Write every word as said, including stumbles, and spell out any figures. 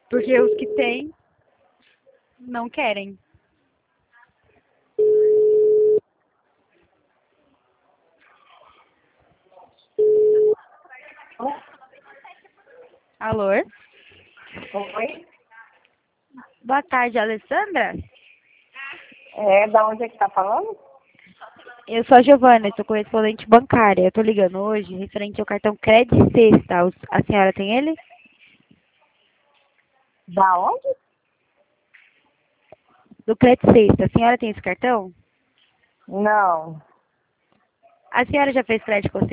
Porque os que têm não querem. Alô? Oi? Boa tarde, Alessandra. É, da onde é que tá falando? Eu sou a Giovana, sou correspondente bancária. Eu tô ligando hoje referente ao cartão Crédito Sexta. Os- A senhora tem ele? Da onde? Do Crédito Sexta. A senhora tem esse cartão? Não. A senhora já fez crédito com